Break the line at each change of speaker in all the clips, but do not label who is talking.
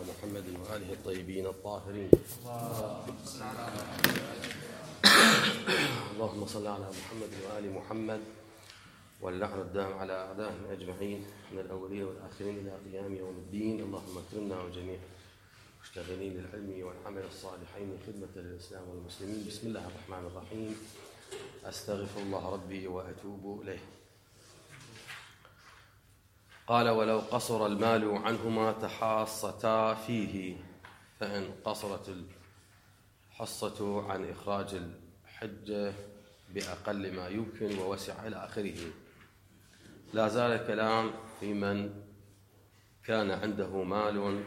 محمد وآله الطيبين الطاهرين. اللهم صل على محمد وآل محمد، واللعن الدام على أعدائهم أجمعين من الأولين والآخرين إلى قيام يوم الدين. اللهم اكرمنا وجميع مشتغلين للعلم والعمل الصالحين خدمة للإسلام والمسلمين. بسم الله الرحمن الرحيم. أستغفر الله ربي وأتوب إليه. قال: ولو قصر المال عنهما تحاصتا فيه، فإن قصرت الحصة عن إخراج الحجة بأقل ما يمكن ووسع إلى آخره. لا زال الكلام في من كان عنده مال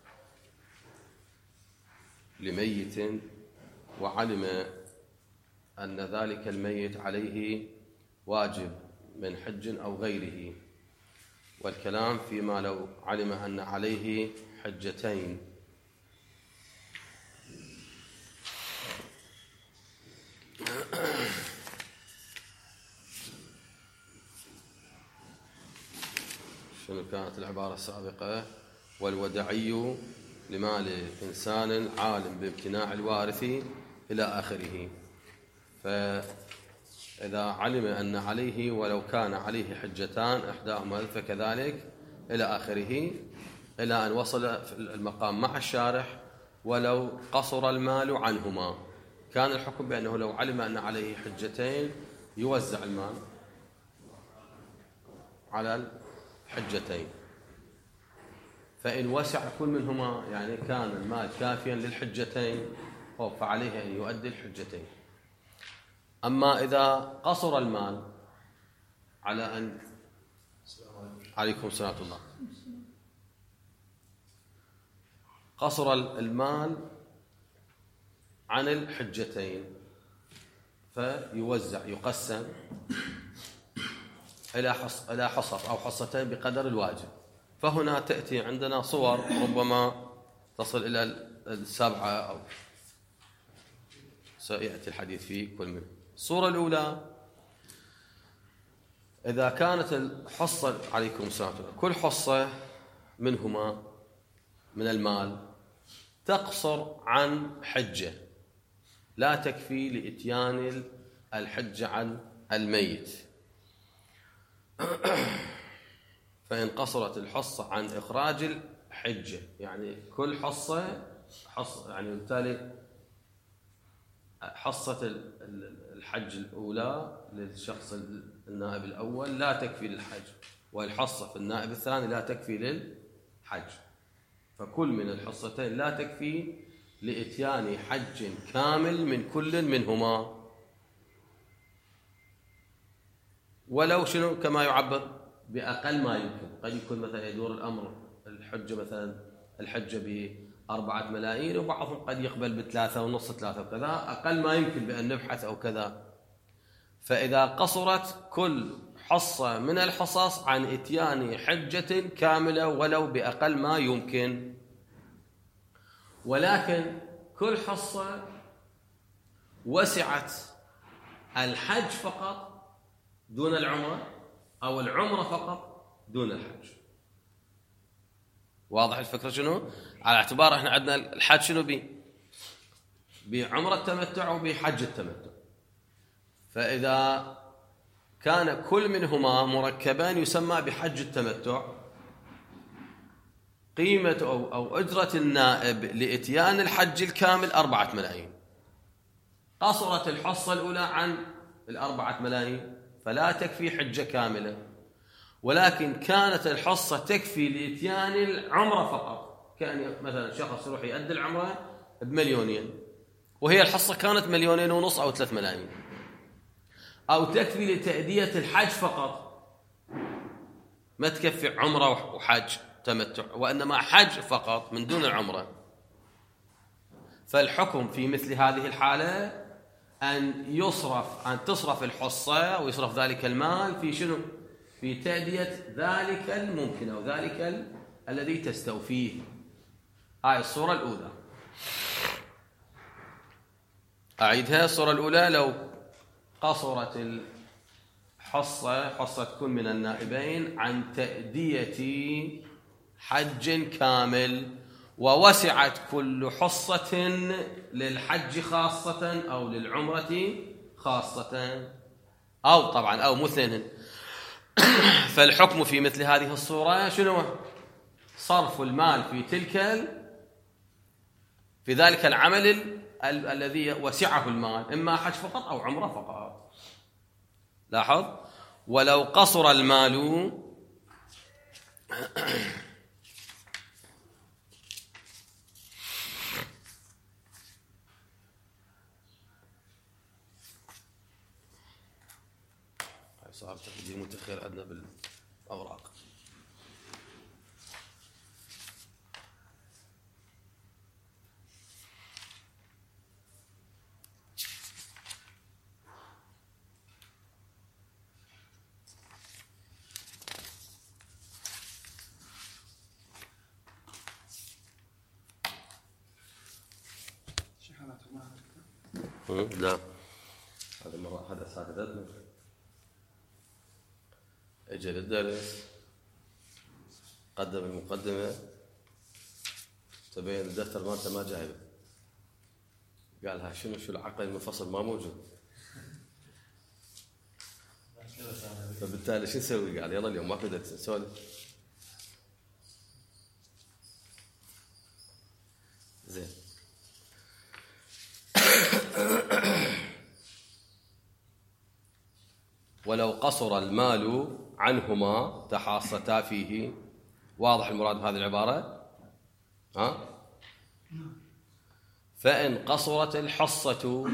لميت وعلم أن ذلك الميت عليه واجب من حج أو غيره، والكلام فيما لو علم أن عليه حجتين. شنو كانت العبارة السابقة؟ والودعي لمال إنسان عالم بامتناع الوارث إلى آخره. فإذا علم أن عليه ولو كان عليه حجتان إحداهما فكذلك إلى آخره، إلى أن وصل المقام مع الشارح ولو قصر المال عنهما. كان الحكم بأنه لو علم أن عليه حجتين يوزع المال على الحجتين، فإن وسع كل منهما يعني كان المال كافيا للحجتين فعليه أن يؤدي الحجتين. أما إذا قصر المال على أن عليكم السلام ورحمة الله، قصر المال عن الحجتين فيوزع يقسم إلى حصص أو حصتين بقدر الواجب. فهنا تأتي عندنا صور ربما تصل إلى 7 أو سيأتي الحديث في كل منه. الصورة الأولى: إذا كانت الحصة عليكم السلام كل حصة منهما من المال تقصر عن حجة لا تكفي لإتيان الحجة عن الميت، فإن قصرت الحصة عن إخراج الحجة، يعني كل حصة يعني بالتالي حصة الحج الأولى للشخص النائب الأول لا تكفي للحج، والحصة في النائب الثاني لا تكفي للحج، فكل من الحصتين لا تكفي لإتيان حج كامل من كل منهما، ولو شنو كما يعبر بأقل ما يمكن. قد يكون مثلا يدور الأمر الحجة مثلا الحجة ب4 ملايين، وبعضهم قد يقبل ب3.5 3 وكذا، أقل ما يمكن بأن نبحث أو كذا. فإذا قصرت كل حصة من الحصص عن إتيان حجة كاملة ولو بأقل ما يمكن، ولكن كل حصة وسعت الحج فقط دون العمرة أو العمرة فقط دون الحج. واضح الفكرة شنو؟ على اعتبار احنا عندنا الحج شنو بعمرة التمتع وبحج التمتع، فإذا كان كل منهما مركبان يسمى بحج التمتع، قيمة أو أجرة النائب لإتيان الحج الكامل 4 ملايين. قصرت الحصة الأولى عن 4 ملايين فلا تكفي حجة كاملة، ولكن كانت الحصة تكفي لإتيان العمرة فقط. كان مثلا شخص يروح يؤدي العمرة ب2 وهي الحصة كانت 2.5 مليون أو 3 ملايين، أو تكفي لتأدية الحج فقط، ما تكفي عمرة وحج تمتع، وإنما حج فقط من دون العمرة. فالحكم في مثل هذه الحالة أن تصرف الحصة ويصرف ذلك المال في شنو؟ في تأدية ذلك الممكن أو ذلك الذي تستوفيه. هاي الصورة الأولى. أعيدها. الصورة الأولى: لو قصرت حصة كل من النائبين عن تأدية حج كامل ووسعت كل حصة للحج خاصة أو للعمرة خاصة، أو طبعا أو مثلين. فالحكم في مثل هذه الصورة شنو؟ صرف المال في ذلك العمل الذي وسعه المال، إما حج فقط أو عمرة فقط. لاحظ: ولو قصر المال صار تقديم متأخر عندنا بالأوراق. لا، هذا مرة أحد أساتذتنا اجى للدرس، قدم المقدمة، تبين الدفتر مالته ما جايبه، قال ها شو العقل المنفصل ما موجود. فبالتالي شو نسوي؟ قال يلا اليوم ما في درس نسولف. زين. ولو قصر المال عنهما تحاصتا فيه. واضح المراد بهذه العبارة؟ ها؟ فإن قصرت الحصة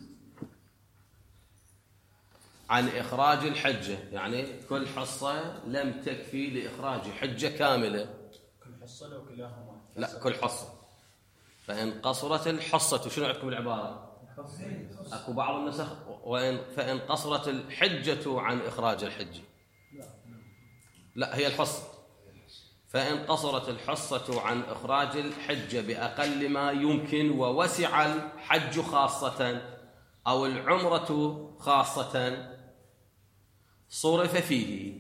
عن إخراج الحجة، يعني كل حصة لم تكفي لإخراج حجة كاملة.
كل حصة لو كلاهما؟
لا، كل حصة. فإن قصرت الحصة، شنو عندكم العبارة؟ أكو بعض النسخ فإن قصرت الحجة عن إخراج الحج. لا، هي الحصة. فإن قصرت الحصة عن إخراج الحج بأقل ما يمكن ووسع الحج خاصة أو العمرة خاصة صرف فيه.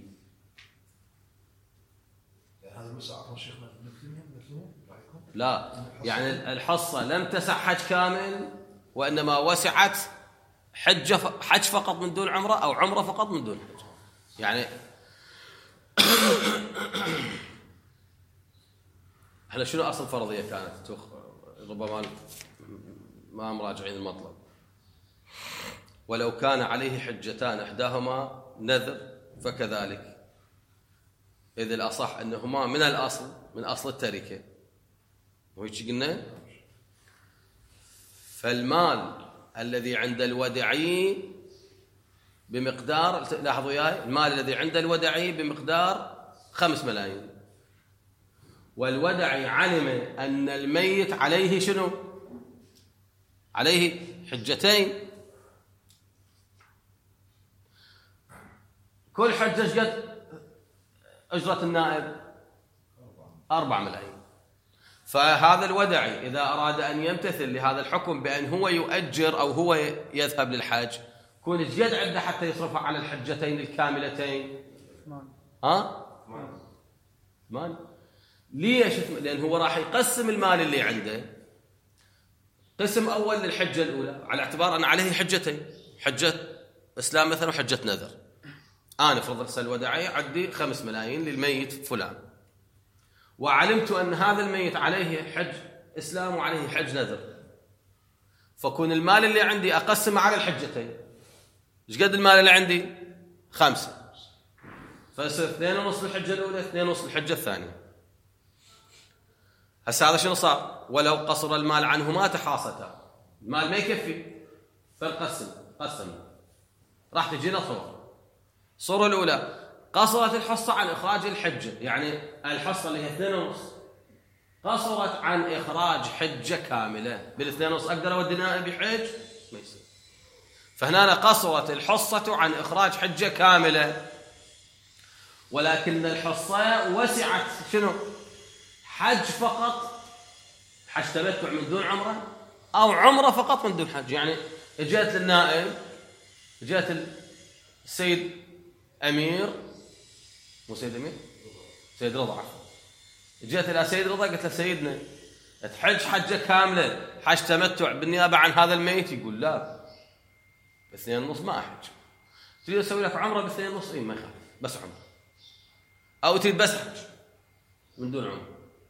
لا، يعني الحصة لم تسع حج كامل، وإنما وسعت حج فقط من دون عمرة، أو عمرة فقط من دون حج. يعني احنا شنو أصل فرضية كانت؟ ربما ما مراجعين المطلب. ولو كان عليه حجتان إحداهما نذر فكذلك، إذ الأصح أنهما من الأصل، من أصل التركة. وهيك قلنا. فالمال الذي عند الودعي بمقدار، لاحظوا وياي، المال الذي عند الودعي بمقدار 5 ملايين، والودعي علم أن الميت عليه شنو؟ عليه حجتين. كل حجة قد أجرة النائب 4 ملايين. فهذا الودعي إذا أراد أن يمتثل لهذا الحكم بأن هو يؤجر أو هو يذهب للحج، كون جد عنده حتى يصرفها على الحجتين الكاملتين. ها؟ مال. ليش؟ لأن هو راح يقسم المال اللي عنده قسم أول للحجة الأولى، على اعتبار أن عليه حجتين، حجة إسلام مثلا وحجة نذر. أنا فرض الوداعي عندي 5 ملايين للميت فلان، وعلمت أن هذا الميت عليه حج إسلام وعليه حج نذر، فكون المال اللي عندي أقسم على الحجتين. إيش قد المال اللي عندي؟ 5. فيصير 2.5 للحجة الأولى، 2.5 للحجة الثانية. هسه هذا شنو صار؟ ولو قصر المال عنهما تحاصتا، المال ما يكفي قسم. راح تجينا صورة الأولى قصرت الحصة عن إخراج الحجة، يعني الحصة اللي هي 2.5 قصرت عن إخراج حجة كاملة. بال2.5 أقدر أودي نائب يحج؟ ما يصير. فهنا قصرت الحصة عن إخراج حجة كاملة، ولكن الحصة وسعت شنو؟ حج فقط، حج تمتع من دون عمرة، أو عمرة فقط من دون حج. يعني جاءت للنائب، جاءت السيد أمير، مو سيد أمير، سيد رضا، جاءت إلى سيد رضا قلت له سيدنا تحج حجة كاملة حج تمتع بالنيابة عن هذا الميت، يقول لا ب2.5 ما أحج. تريد أسوي لك عمرة ب2.5 ما يخالف، بس عمرة. أو تريد بس حج من دون عمرة.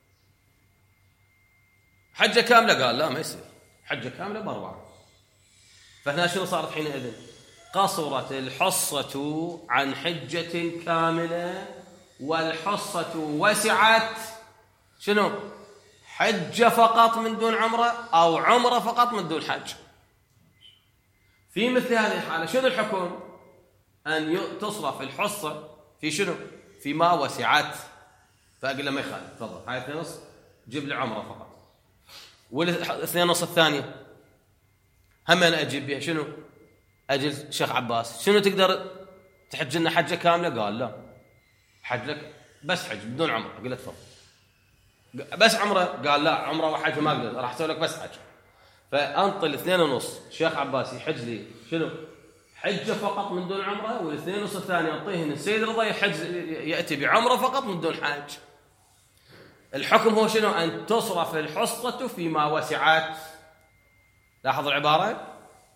حجة كاملة قال لا ما يصير، حجة كاملة ب4. فهنا شنو صارت حينئذ؟ قصرت الحصة عن حجة كاملة، والحصة وسعت شنو؟ حجة فقط من دون عمرة، أو عمرة فقط من دون حج. في مثل هذه الحالة شنو الحكم؟ أن تصرف الحصة في شنو؟ فيما وسعت. فأقول له ما يخالف، تفضل هاي 2.5 جيب لي عمرة فقط. وال2.5 الثانية هم أنا أجيب بها شنو؟ أجل شيخ عباس شنو تقدر تحج لنا حجة كاملة؟ قال لا، حج لك بس حج بدون عمرة. أقول له تفضل. بس عمرة؟ قال لا، عمرة وحج ما أقدر، راح أسوي لك بس حج. فأنطل 2.5 شيخ عباس يحج لي شنو؟ حجة فقط من دون عمرة، وال2.5 الثاني أعطيه السيد رضا يحج يأتي بعمرة فقط من دون حج. الحكم هو شنو؟ أن تصرف الحصة فيما وسعت. لاحظ العبارة.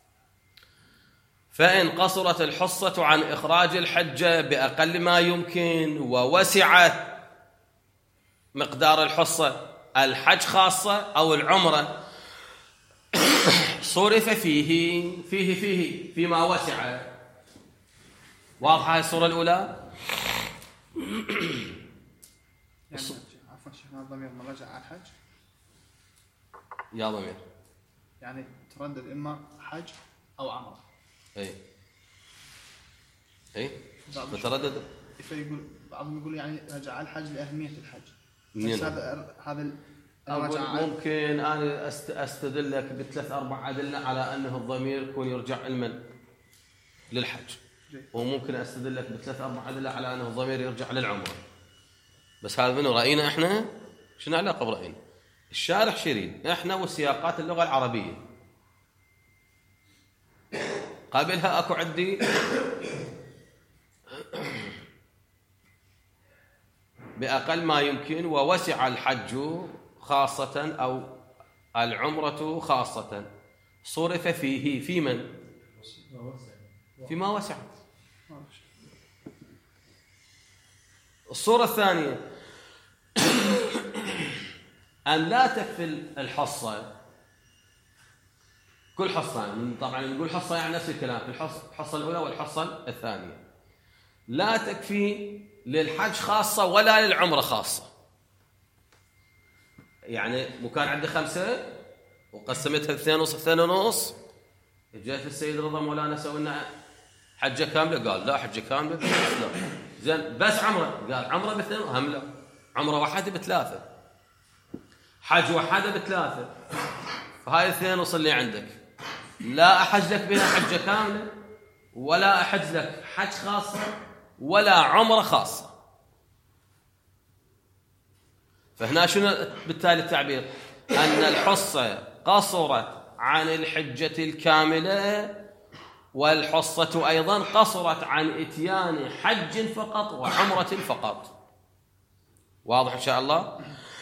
فإن قصرت الحصة عن إخراج الحجة بأقل ما يمكن ووسعت مقدار الحصة الحج خاصة أو العمرة، صرف فيما وسع. واضحة هاي الصورة الأولى؟
يعني عفوا شيخنا الضمير ما رجع على الحج؟
يا ضمير
يعني تردد إما حج أو عمرة.
اي متردد.
فيقول بعضهم يقول يعني رجع على الحج لأهمية الحج. هذا
ممكن أنا أستدل لك ب3-4 أدلة على أنه الضمير يكون يرجع علما للحج، وممكن أستدل لك ب3-4 أدلة على أنه الضمير يرجع للعمرة. بس هذا منه رأينا إحنا، شنو علاقة برأينا؟ الشارح شيرين إحنا وسياقات اللغة العربية. قابلها أكو عندي بأقل ما يمكن ووسع الحج خاصة أو العمرة خاصة، صرف فيه في من؟ فيما وسع. الصورة الثانية أن لا تكفي الحصة، كل حصة، طبعا نقول حصة يعني نفس الكلام، في الحصة الأولى والحصة الثانية، لا تكفي للحج خاصة ولا للعمرة خاصة. يعني مكان عندي 5 وقسمتها 2.5 جاءت السيد رضا مولانا سوينا حجة كاملة، قال لا حجة كاملة لا. زين بس عمرة، قال عمرة ب2 هم لا، عمرة واحدة ب3، حج واحدة ب3. فهاي 2.5 اللي عندك لا أحج لك بها حجة كاملة، ولا أحج لك حج خاصة، ولا عمرة خاصة. فهنا شنو بالتالي التعبير؟ أن الحصة قصرت عن الحجة الكاملة، والحصة أيضا قصرت عن إتيان حج فقط وعمرة فقط. واضح إن شاء الله؟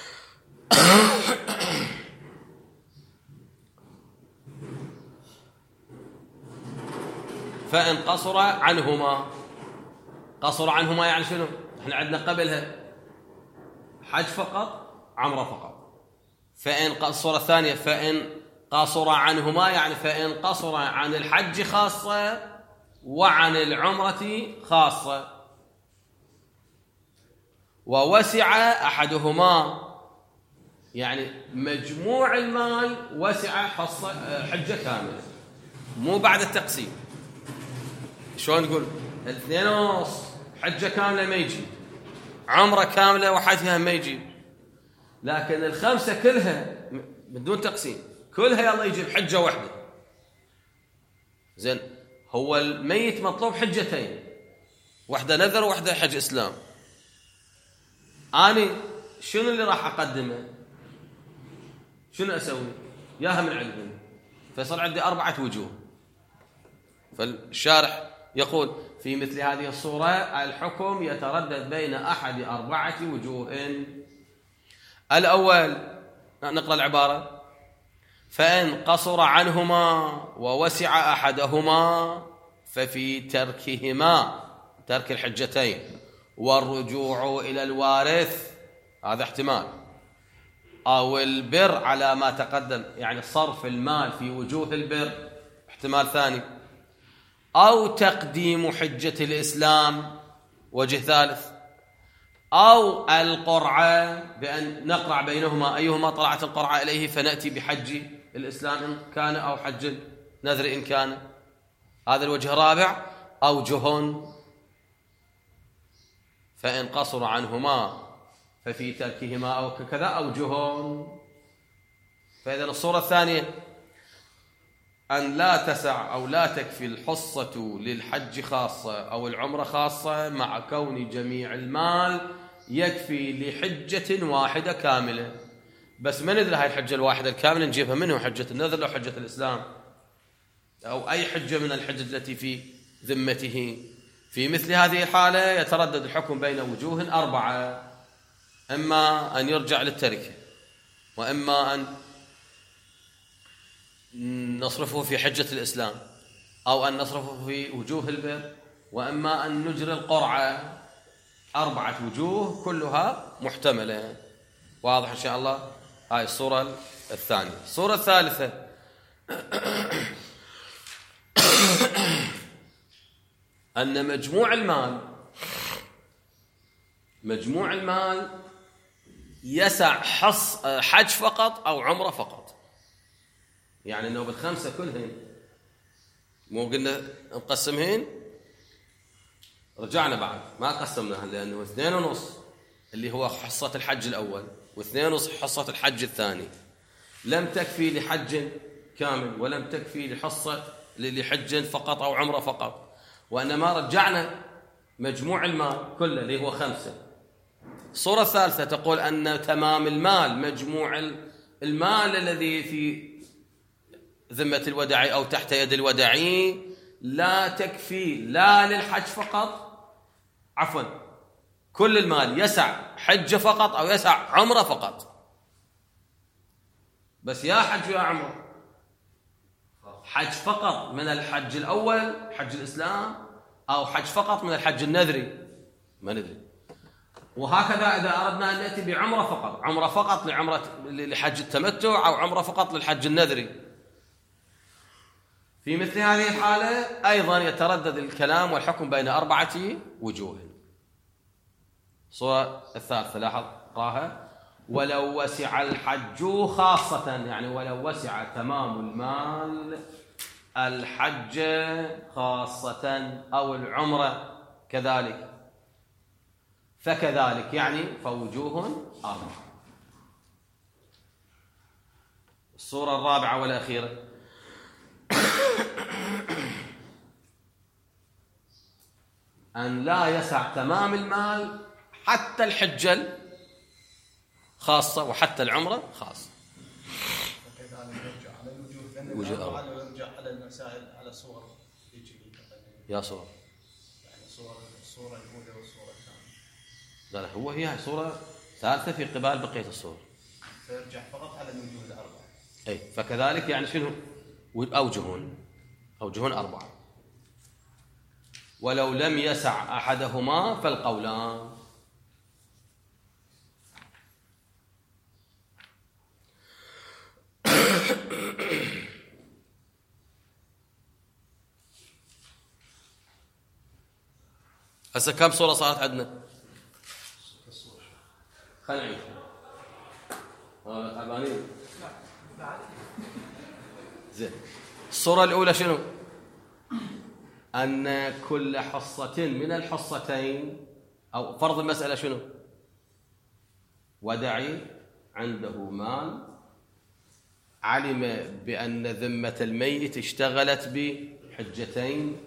فإن قصر عنهما، قصر عنهما يعني شنو؟ احنا عندنا قبلها حج فقط عمرة فقط. فإن قصر الثانية، فإن قصر عنهما يعني فإن قصر عن الحج خاصة وعن العمرة خاصة، ووسع أحدهما يعني مجموع المال وسع حجة كاملة، مو بعد التقسيم. شلون نقول 2.5 حجة كاملة ما يجي، عمرة كاملة وحدها ما يجي، لكن 5 كلها بدون تقسيم كلها يلا يجيب حجة واحدة. زين هو الميت مطلوب حجتين، واحدة نذر وواحدة حج إسلام. أنا شنو اللي راح أقدمه؟ شنو أسوي؟ ياها من عندي، فيصير عندي 4 وجوه. فالشارح يقول في مثل هذه الصورة الحكم يتردد بين أحد 4 وجوه. الأول نقرأ العبارة: فإن قصر عنهما ووسع أحدهما ففي تركهما، ترك الحجتين، والرجوع إلى الوارث، هذا احتمال، أو البر على ما تقدم، يعني صرف المال في وجوه البر، احتمال ثاني، أو تقديم حجة الإسلام، وجه ثالث، أو القرعة، بأن نقرع بينهما أيهما طلعت القرعة إليه فنأتي بحج الإسلام إن كان، أو حج النذر إن كان. هذا الوجه الرابع. أوجه: فإن قصر عنهما ففي تركهما، أو كذا أوجه. فإذا الصورة الثانية أن لا تسع أو لا تكفي الحصة للحج خاصة أو العمرة خاصة، مع كون جميع المال يكفي لحجة واحدة كاملة. بس ما ندري هاي الحجة الواحدة الكاملة نجيبها منه، حجة النذر أو حجة الإسلام أو أي حجة من الحجج التي في ذمته. في مثل هذه الحالة يتردد الحكم بين وجوه 4: إما أن يرجع للتركة، وإما أن نصرفه في حجة الإسلام، أو أن نصرفه في وجوه البر، وإما أن نجري القرعة. 4 وجوه كلها محتملة. واضح إن شاء الله؟ هاي الصورة الثانية. الصورة الثالثة أن مجموع المال يسع حج فقط أو عمرة فقط. يعني أنه بالخمسة كلهن، مو قلنا نقسمهن، رجعنا بعد ما قسمناها، لأنه 2.5 اللي هو حصة الحج الأول، و2.5 حصة الحج الثاني، لم تكفي لحج كامل، ولم تكفي لحج فقط أو عمرة فقط، وإنما رجعنا مجموع المال كله اللي هو 5. الصورة الثالثة تقول أن تمام المال، مجموع المال الذي في ذمة الوداعي أو تحت يد الوداعي، لا تكفي لا للحج فقط، عفوا، كل المال يسع حج فقط أو يسع عمرة فقط. بس يا حج يا عمرة، حج فقط من الحج الأول حج الإسلام، أو حج فقط من الحج النذري، ما ندري. وهكذا إذا أردنا أن نأتي بعمرة فقط، عمرة فقط لحج التمتع، أو عمرة فقط للحج النذري. في مثل هذه الحالة أيضا يتردد الكلام والحكم بين 4 وجوه. الصورة الثالثة لاحظ قراها: ولو وسع الحج خاصة، يعني ولو وسع تمام المال الحج خاصة أو العمرة كذلك، فكذلك، يعني فوجوه 4. الصورة الرابعة والأخيرة: أن لا يسع تمام المال حتى الحجة خاصة وحتى العمرة خاصة.
وكذلك يرجع على الوجوه، ويرجع على المسائل على صور
يا صور،
يعني الصورة الأولى والصورة الثانية.
لا هي صورة ثالثة في قبال بقية الصور،
فيرجع فقط على الوجوه 4.
أي فكذلك، يعني شنو أوجهون 4. ولو لم يسع أحدهما فالقولان. هسه كم صورة صارت عندنا؟ خلينا نعيد. تعبانين. زين. الصورة الأولى شنو؟ أن كل حصة من الحصتين، أو فرض المسألة شنو؟ ودعي عنده مال، علم بأن ذمة الميت اشتغلت بحجتين،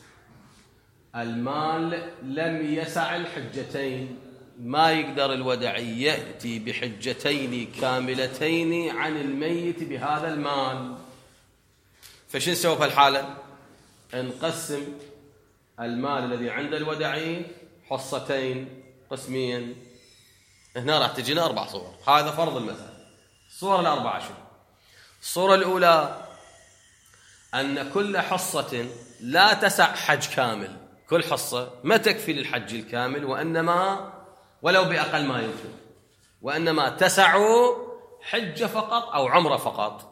المال لم يسع الحجتين، ما يقدر الودعي يأتي بحجتين كاملتين عن الميت بهذا المال. فشو نسوي في الحالة؟ نقسم المال الذي عند الودعي حصتين قسميا. هنا راح تجينا 4 صور. هذا فرض المسألة. الصور الأربعة شو؟ الصورة الأولى أن كل حصة لا تسع حج كامل، كل حصة ما تكفي للحج الكامل، وإنما ولو بأقل ما يمكن، وإنما تسع حجة فقط أو عمرة فقط.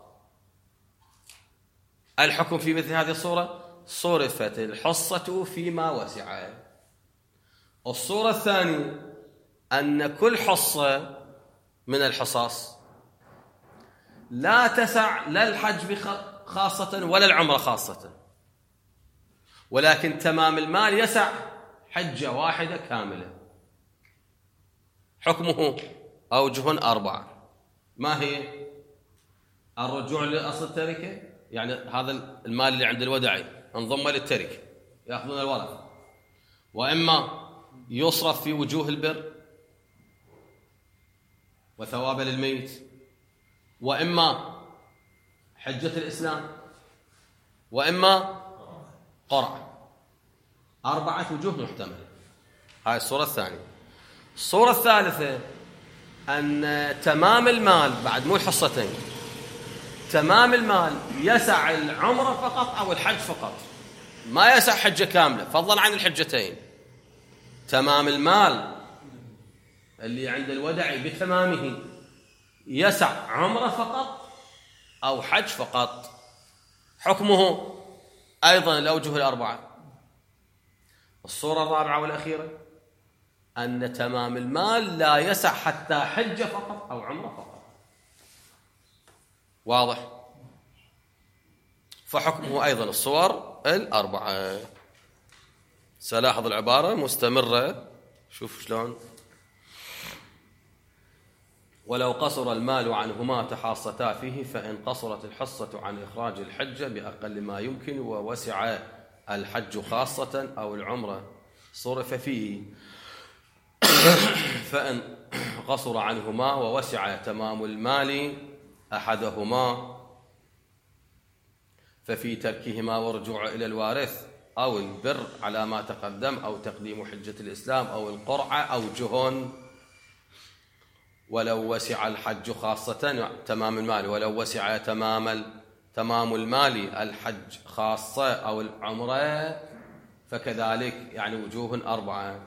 الحكم في مثل هذه الصورة صرفت الحصة فيما وسع. الصورة الثانية أن كل حصة من الحصص لا تسع لا الحج خاصة ولا العمرة خاصة، ولكن تمام المال يسع حجة واحدة كاملة. حكمه أوجه 4. ما هي؟ الرجوع لأصل التركة، يعني هذا المال اللي عند الودعي انضم للتركة يأخذون الورث، وإما يصرف في وجوه البر وثواب للميت، وإما حجة الإسلام، وإما قرعة. 4 وجوه محتملة. هاي الصورة الثانية. الصورة الثالثة أن تمام المال بعد مو الحصتين، تمام المال يسع العمرة فقط أو الحج فقط، ما يسع حجة كاملة فضلا عن الحجتين. تمام المال اللي عند الودعي بتمامه يسع عمرة فقط أو حج فقط. حكمه أيضا الأوجه 4. الصورة الرابعة والأخيرة أن تمام المال لا يسع حتى حجة فقط أو عمرة فقط. واضح؟ فحكمه أيضا الصور 4. سلاحظ العبارة مستمرة. شوف شلون. ولو قصر المال عنهما تحاصتا فيه فإن قصرت الحصة عن إخراج الحجة بأقل ما يمكن ووسع الحج خاصة أو العمرة صرف فيه، فإن قصر عنهما ووسع تمام المال أحدهما ففي تركهما ورجوع إلى الوارث أو البر على ما تقدم أو تقديم حجة الإسلام أو القرعة أوجه. ولو وسع الحج خاصة تمام المال، ولو وسع تمام المال الحج خاصة أو العمرة فكذلك، يعني وجوه 4.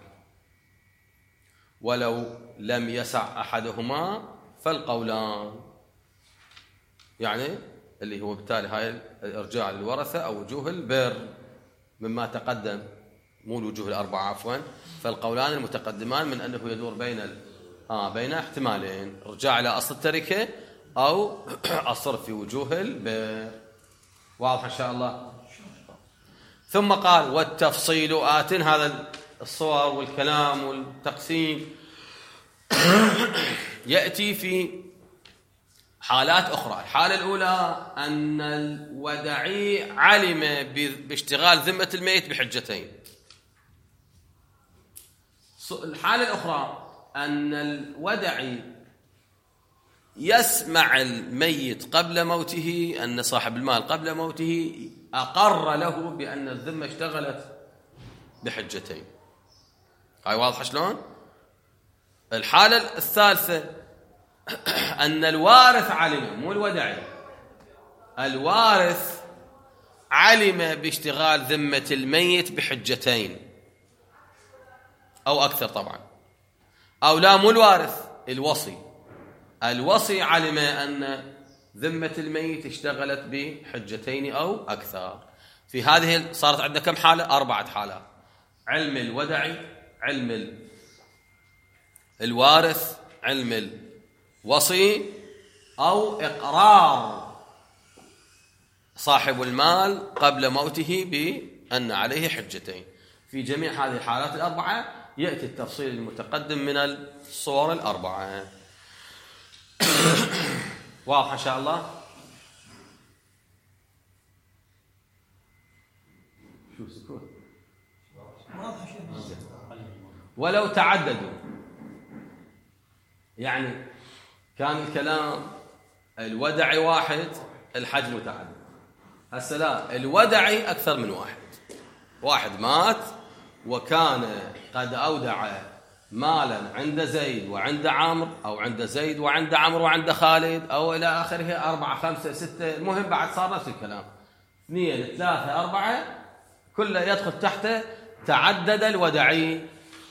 ولو لم يسع أحدهما فالقولان، يعني اللي هو بالتالي هاي الإرجاع للورثة أو وجوه البر مما تقدم، مو الوجوه 4 عفوا. فالقولان المتقدمان من أنه يدور بين احتمالين: رجاع إلى أصل التركة أو الصرف في وجوه البر. واضح إن شاء الله. ثم قال والتفصيل آت. هذا الصور والكلام والتقسيم يأتي في حالات أخرى. الحالة الأولى أن الودعي علم باشتغال ذمة الميت بحجتين. الحالة الأخرى أن الودعي يسمع الميت قبل موته، أن صاحب المال قبل موته أقر له بأن الذمة اشتغلت بحجتين. هاي واضحة شلون؟ الحالة الثالثة أن الوارث علم، مو الودعي، الوارث علم باشتغال ذمة الميت بحجتين أو أكثر طبعا، أو لا مو الوارث، الوصي علم أن ذمة الميت اشتغلت بحجتين أو أكثر. في هذه صارت عندنا كم حالة؟ 4 حالات: علم الودعي، علم الوارث، علم الوصي، أو إقرار صاحب المال قبل موته بأن عليه حجتين. في جميع هذه الحالات 4 يأتي التفصيل المتقدم من الصور 4. واضح إن شاء الله؟ شو سكوت؟ ولو تعددوا، يعني كان الكلام الودعي واحد الحج متعدد. هسه لا، الودعي أكثر من واحد مات وكان قد أودع مالا عند زيد وعند عمرو، أو عند زيد وعند عمرو وعند خالد، أو إلى آخره 4 5 6، المهم بعد صار نفس الكلام 2 3 4 كله يدخل تحته تعدد الودعي.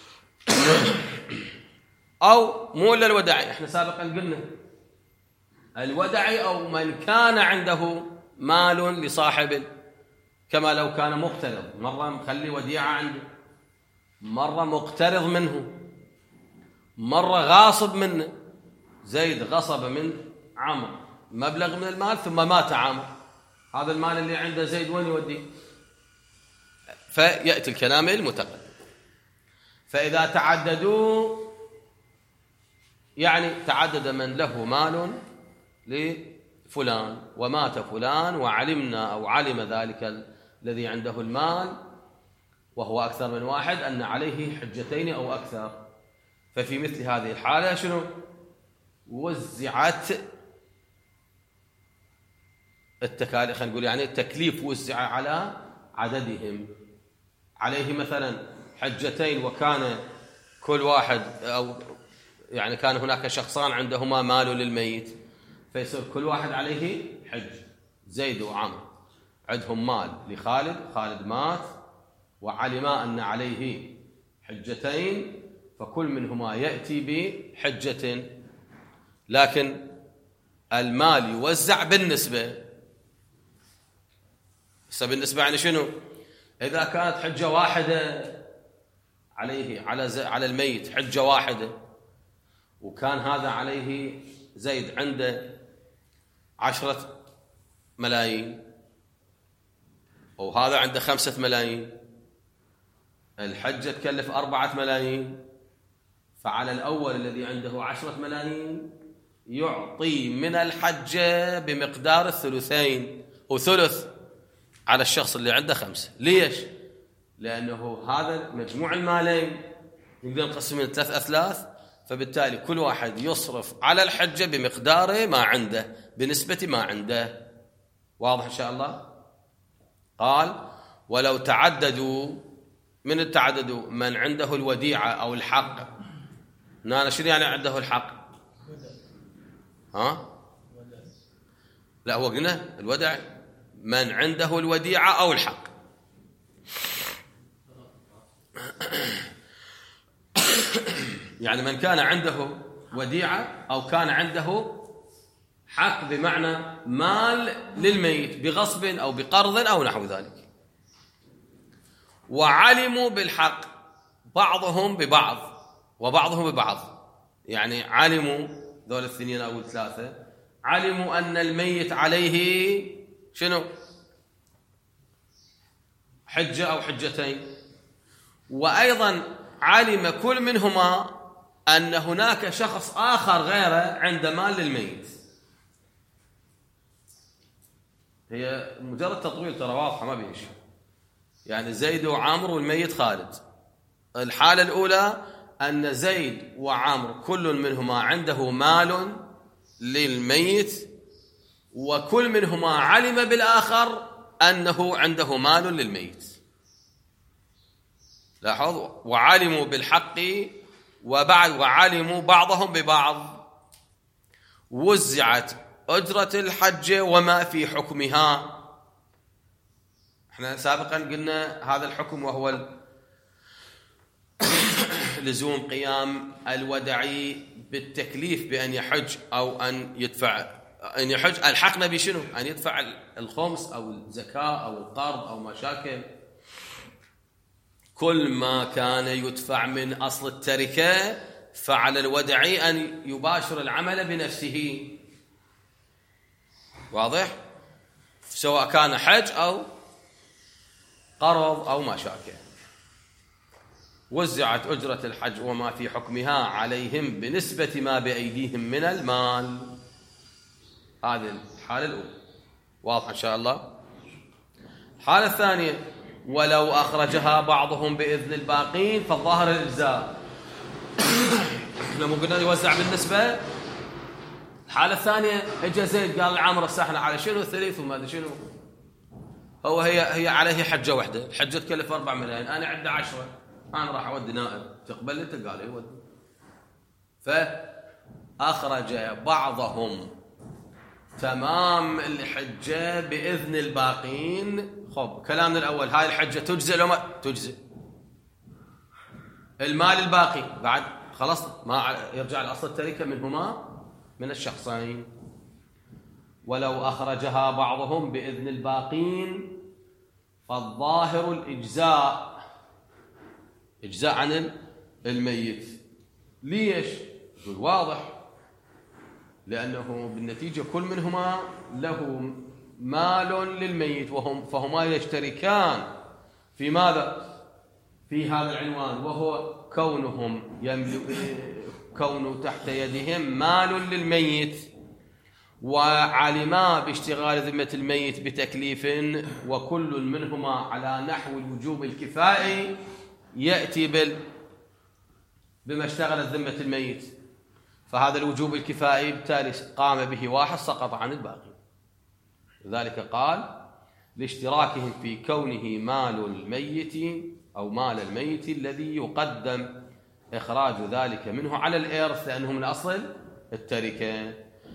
أو مو إلا الودعي، إحنا سابقا قلنا الودعي أو من كان عنده مال لصاحب، كما لو كان مقترض، مرة مخلي وديعة عنده، مرة مقترض منه، مرة غاصب منه. زيد غصب من عمرو مبلغ من المال ثم مات عمرو، هذا المال اللي عنده زيد وين يوديه؟ فيأتي الكلام المتقدم. فإذا تعددوا يعني تعدد من له مال لفلان ومات فلان، وعلمنا أو علم ذلك الذي عنده المال وهو أكثر من واحد أن عليه حجتين أو أكثر، ففي مثل هذه الحالة شنو؟ وزعت التكاليف، خلينا نقول يعني التكليف وزع على عددهم. عليه مثلا حجتين وكان كل واحد أو يعني كان هناك شخصان عندهما مال للميت، فيصير كل واحد عليه حج. زيد وعمرو عندهم مال لخالد، خالد مات وعلما أن عليه حجتين، فكل منهما يأتي بحجة، لكن المال يوزع بالنسبة. بالنسبة يعني شنو؟ إذا كانت حجة واحدة عليه على الميت، حجة واحدة، وكان هذا عليه زيد عنده 10 ملايين وهذا عنده 5 ملايين، الحجة تكلف 4 ملايين، فعلى الأول الذي عنده 10 ملايين يعطي من الحجة بمقدار 2/3 وثلث على الشخص اللي عنده 5. ليش؟ لأنه هذا مجموع المالين نقدر نقسمه 3 أثلاث، فبالتالي كل واحد يصرف على الحجة بمقدار ما عنده بنسبة ما عنده. واضح إن شاء الله؟ قال ولو تعددوا، من التعددوا من عنده الوديعة أو الحق. أنا شنو يعني عنده الحق؟ ها؟ لا هو قلنا الودع من عنده الوديعة أو الحق. يعني من كان عنده وديعة أو كان عنده حق، بمعنى مال للميت بغصب أو بقرض أو نحو ذلك، وعلموا بالحق بعضهم ببعض وبعضهم ببعض. يعني علموا ذول 2 أو 3 علموا أن الميت عليه شنو؟ حجة أو حجتين، وأيضا علم كل منهما أن هناك شخص آخر غيره عنده مال للميت. هي مجرد تطويل ترى، واضحة ما بيش. يعني زيد وعمرو والميت خالد. الحالة الأولى أن زيد وعمرو كل منهما عنده مال للميت، وكل منهما علم بالآخر أنه عنده مال للميت. لاحظوا، وعلموا بالحق وعلموا بعضهم ببعض. وزعت أجرة الحجة وما في حكمها. احنا سابقا قلنا هذا الحكم وهو لزوم قيام الودعي بالتكليف بأن يحج أو أن يدفع، أن يحج الحقنا بشنو؟ أن يدفع الخمس أو الزكاة أو القرض أو مشاكل. كل ما كان يدفع من أصل التركة فعلى الودعي أن يباشر العمل بنفسه. واضح؟ سواء كان حج أو قرض أو مشاكل. وزعت أجرة الحج وما في حكمها عليهم بنسبة ما بأيديهم من المال. هذه الحالة الأولى. واضح إن شاء الله؟ الحالة الثانية ولو أخرجها بعضهم بإذن الباقين فالظاهر الإجزاء. لما قلنا يوزع بالنسبة. الحالة الثانية اجى زيد قال لعمرو السحنة على شنو 3 وما أدري شنو، هي عليه حجة واحدة، الحجة تكلف 4 ملايين، أنا عندي 10 أنا راح أودي نائب تقبل أنت؟ قال يودي. فأخرج بعضهم تمام الحجة بإذن الباقين. خب كلامنا الأول، هاي الحجة تجزئ لو ما تجزئ؟ المال الباقي بعد خلاص ما يرجع لأصل التركة منهما من الشخصين. ولو أخرجها بعضهم بإذن الباقين فالظاهر الإجزاء، إجزاء عن الميت. ليش؟ يقول واضح، لأنه بالنتيجة كل منهما له مال للميت فهما يشتركان في ماذا؟ في هذا العنوان، وهو كون تحت يدهم مال للميت، وعلما باشتغال ذمة الميت بتكليف، وكل منهما على نحو الوجوب الكفائي يأتي بما اشتغلت ذمة الميت، فهذا الوجوب الكفائي بالتالي قام به واحد سقط عن الباقي. لذلك قال لاشتراكهم في كونه مال الميت أو مال الميت الذي يقدم إخراج ذلك منه على الإرث، لأنه من أصل التركة.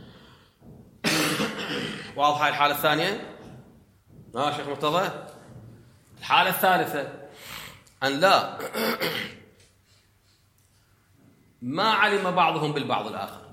واضحة الحالة الثانية؟ شيخ مرتضى. الحالة الثالثة أن لا ما علم بعضهم بالبعض الآخر.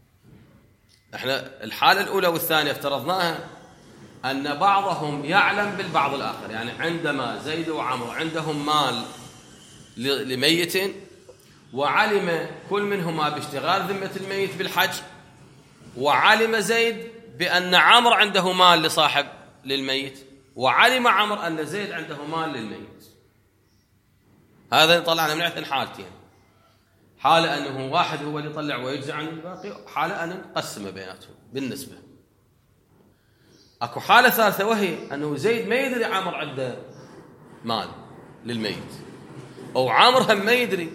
احنا الحالة الأولى والثانية افترضناها أن بعضهم يعلم بالبعض الآخر، يعني عندما زيد وعمر عندهم مال لميت وعلم كل منهما باشتغال ذمة الميت بالحج، وعلم زيد بأن عمر عنده مال لصاحب للميت، وعلم عمر أن زيد عنده مال للميت. هذا طلعنا من عندنا حالتين، حالة أنه واحد هو اللي يطلع ويجزي عن الباقي، حالة أن نقسم بيناتهم بالنسبة. أكو حالة ثالثة وهي أنه زيد ما يدري عمر عنده مال للميت، أو عمر هم ما يدري،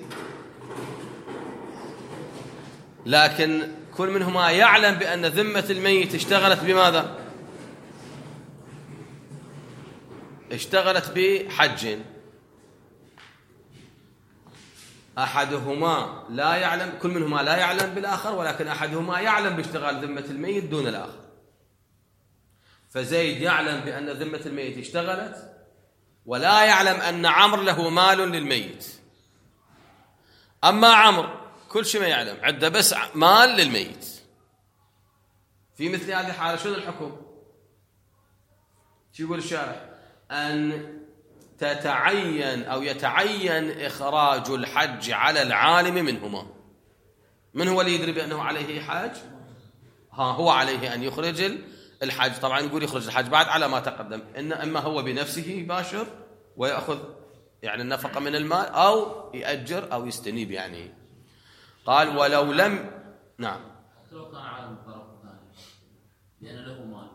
لكن كل منهما يعلم بأن ذمة الميت اشتغلت بماذا؟ اشتغلت بحج. أحدهما لا يعلم، كل منهما لا يعلم بالآخر، ولكن أحدهما يعلم باشتغال ذمة الميت دون الآخر. فزيد يعلم بأن ذمة الميت اشتغلت، ولا يعلم أن عمر له مال للميت. أما عمر كل شيء ما يعلم، عنده بس مال للميت. في مثل هذه الحالة شنو الحكم؟ شو يقول الشارع؟ أن تتعين أو يتعين إخراج الحج على العالم منهما. من هو اللي يدري بأنه عليه حج؟ هو عليه أن يخرج الحج. طبعا يقول يخرج الحج بعد على ما تقدم، إن إما هو بنفسه يباشر ويأخذ يعني النفقة من المال، أو يأجر أو يستنيب. يعني قال ولو لم نعم
لو كان عالم الطرف الثاني لأن له مال،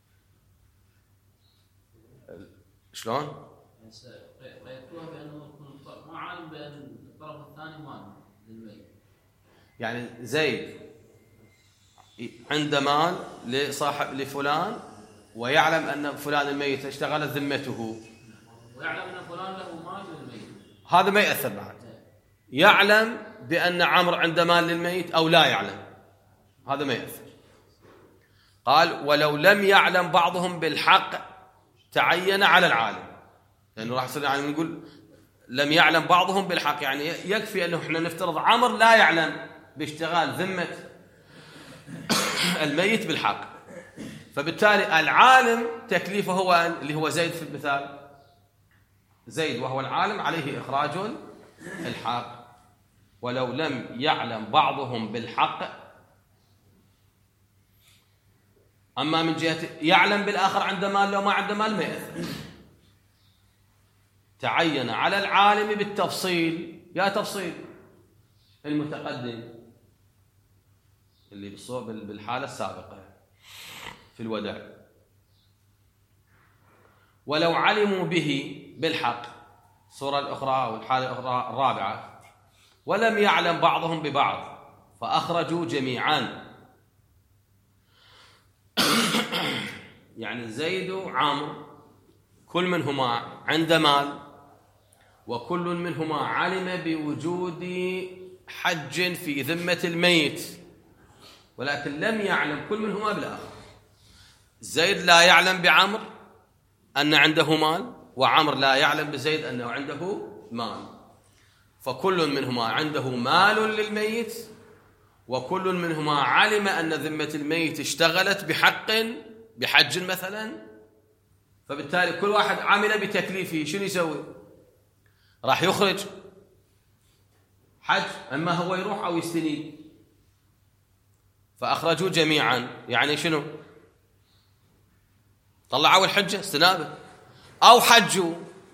شلون؟
قيدتوها بأنه يكون ما عالم بأن الطرف الثاني مال للميت.
يعني زيد عنده مال لصاحب لفلان، ويعلم أن فلان الميت اشتغلت ذمته،
ويعلم أن فلان له مال للميت،
هذا ما يأثر بعد. يعلم بأن عمر عنده مال للميت أو لا يعلم، هذا ما يأثر. قال ولو لم يعلم بعضهم بالحق تعين على العالم، لأنه راح يصير يعني نقول لم يعلم بعضهم بالحق، يعني يكفي أنه إحنا نفترض عمر لا يعلم باشتغال ذمة الميت بالحق، فبالتالي العالم تكليفه هو اللي هو زيد في المثال، زيد وهو العالم عليه إخراج الحق. ولو لم يعلم بعضهم بالحق، أما من جهة يعلم بالآخر عنده مال لو ما عنده مال ما يأثر. تعين على العالم بالتفصيل، يا تفصيل المتقدم اللي بالحالة السابقة في الوداع. ولو علموا به بالحق، الصورة الأخرى أو الحالة الأخرى الرابعة، ولم يعلم بعضهم ببعض فأخرجوا جميعا، يعني زيد وعمر كل منهما عنده مال، وكل منهما علم بوجود حج في ذمة الميت ولكن لم يعلم كل منهما بالآخر. زيد لا يعلم بعمر أن عنده مال، وعمر لا يعلم بزيد أنه عنده مال، فكل منهما عنده مال للميت، وكل منهما علم أن ذمة الميت اشتغلت بحج مثلا، فبالتالي كل واحد عمل بتكليفه. شنو يسوي؟ راح يخرج حج، أما هو يروح أو يستنيد، فأخرجوا جميعا. يعني شنو؟ طلعوا الحجة استنابه، أو حجوا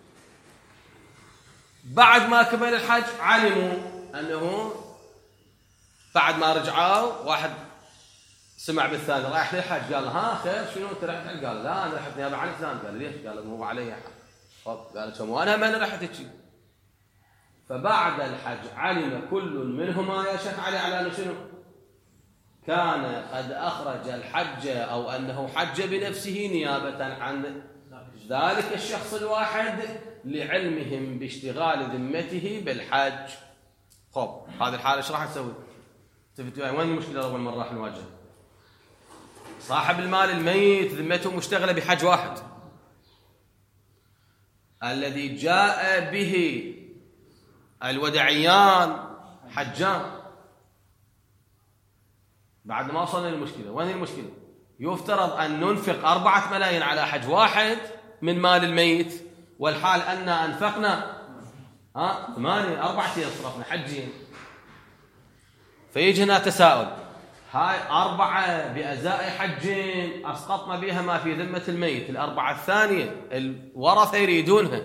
بعد ما كمل الحج علموا أنه بعد ما رجعوا واحد سمع بالثاني رايح للحج، قال ها خير شنو انت رحت؟ قال لا انا رحت نيابه عن فلان. قال ليش؟ قال هو علي حق. قال كم وانا ما رحت هيك. فبعد الحج علم كل منهما يا شيخ علي على انه شنو؟ كان قد اخرج الحج او انه حج بنفسه نيابه عن ذلك الشخص الواحد لعلمهم باشتغال ذمته بالحج. خب هذه الحاله ايش راح نسوي؟ وين المشكله اول مره راح نواجهها؟ صاحب المال الميت ذمته مشتغله بحج واحد، الذي جاء به الودعيان حجان. بعد ما وصلنا للمشكله، وين المشكله؟ يفترض ان ننفق 4 ملايين على حج واحد من مال الميت، والحال ان انفقنا 4 صرفنا حجين. فيجي هنا تساؤل، هاي 4 بأزاء حجين أسقطنا بها ما في ذمة الميت، 4 الثانية الورثة يريدونها،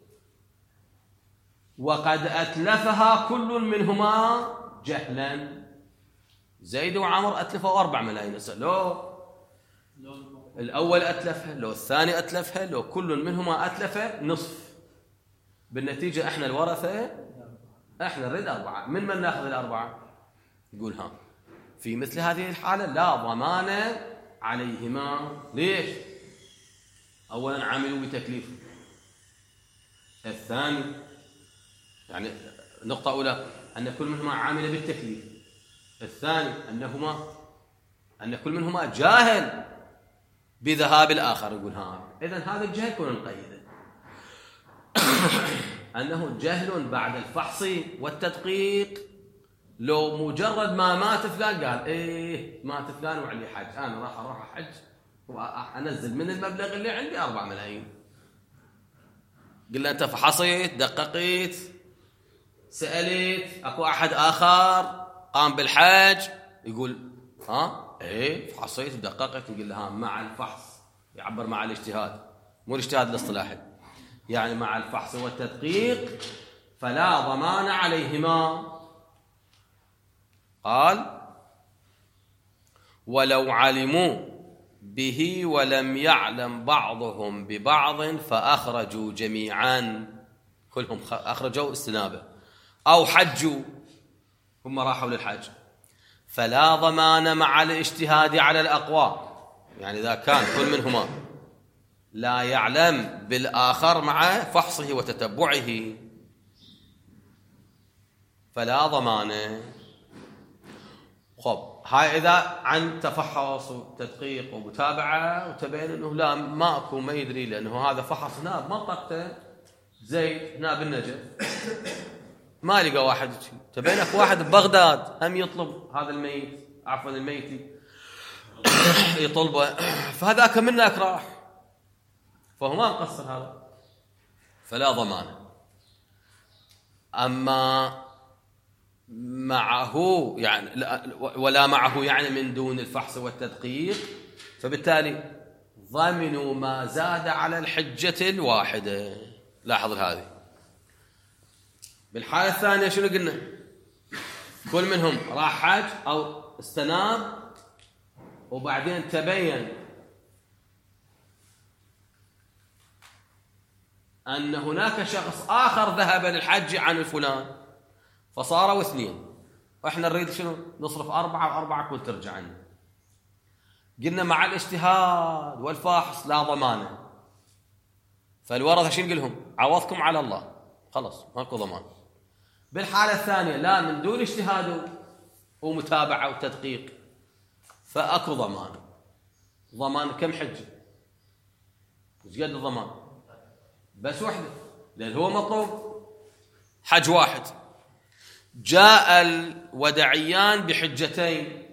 وقد أتلفها كل منهما جهلا. زيد وعمر أتلفوا 4 ملايين، لو الأول أتلفها، لو الثاني أتلفها، لو كل منهما أتلف نصف. بالنتيجة إحنا الورثة إحنا نريد 4. من ناخذ 4؟ يقول ها في مثل هذه الحالة لا ضمان عليهما. ليش؟ أولا عملوا بتكليف، الثاني يعني نقطة أولى أن كل منهما عامل بالتكليف، الثاني أن كل منهما جاهل بذهاب الآخر. يقول إذن هذا الجهل كنا نقيده أنه جهل بعد الفحص والتدقيق. لو مجرد ما مات فلان قال إيه مات فلان وعلي حج، أنا راح أروح أحج وأنزل من المبلغ اللي عندي 4 ملايين. قلنا أنت فحصيت دققت سألت أكو أحد آخر قام بالحج؟ يقول إيه فحصيت ودققت. نقول له مع الفحص، يعبر مع الاجتهاد، مو الاجتهاد الاصطلاحي، يعني مع الفحص والتدقيق فلا ضمان عليهما. قال ولو علموا به ولم يعلم بعضهم ببعض فأخرجوا جميعا، كلهم أخرجوا استنابه، أو حجوا هم راحوا للحج، فلا ضمان مع الاجتهاد على الأقوى. يعني إذا كان كل منهما لا يعلم بالآخر مع فحصه وتتبعه فلا ضمان. خب هاي إذا عن تفحص وتدقيق ومتابعة وتبين أنه لا ماكو ما يدري، لأنه هذا فحص هنا بمنطقته زي هنا بالنجف ما لقى واحد، تبينك واحد ببغداد هم يطلب هذا الميت، عفوا الميت يطلبه، فهذاك منك راح، فهو ما مقصر هذا، فلا ضمان. أما معه يعني ولا معه يعني من دون الفحص والتدقيق، فبالتالي ضمنوا ما زاد على الحجة الواحدة. لاحظ هذه. بالحالة الثانية شنو قلنا؟ كل منهم راح حج أو استناب وبعدين تبين أن هناك شخص آخر ذهب للحج عن الفلان، فصاروا 2، وإحنا نريد شنو؟ نصرف 4 و4 كنت ترجع عنا. قلنا مع الاجتهاد والفاحص لا ضمانه، فالورثة شنو نقول لهم؟ عوضكم على الله، خلص ماكو ضمان. بالحالة الثانية لا، من دون اجتهاد ومتابعة وتدقيق، فأكو ضمان. ضمان كم حجة؟ ايش قد الضمان؟ بس وحدة، لأن هو مطلوب حج واحد. جاء الودعيان بحجتين،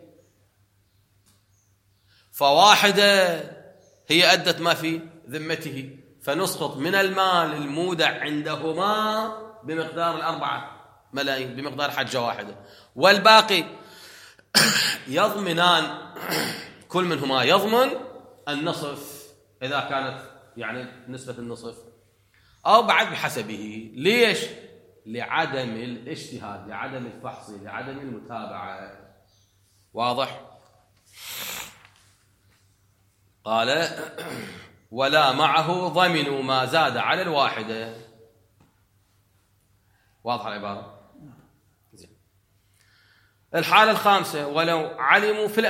فواحدة هي أدت ما في ذمته، فنسقط من المال المودع عندهما بمقدار 4 ملايين، بمقدار حجة واحدة، والباقي يضمنان، كل منهما يضمن النصف إذا كانت يعني نسبة النصف، أو بعد بحسبه. ليش؟ لعدم الاجتهاد، لعدم الفحص، لعدم المتابعة. واضح؟ قال ولا معه ضمنوا ما زاد على الواحدة. واضح العبارة؟ زين. الحالة الخامسة، ولو علموا في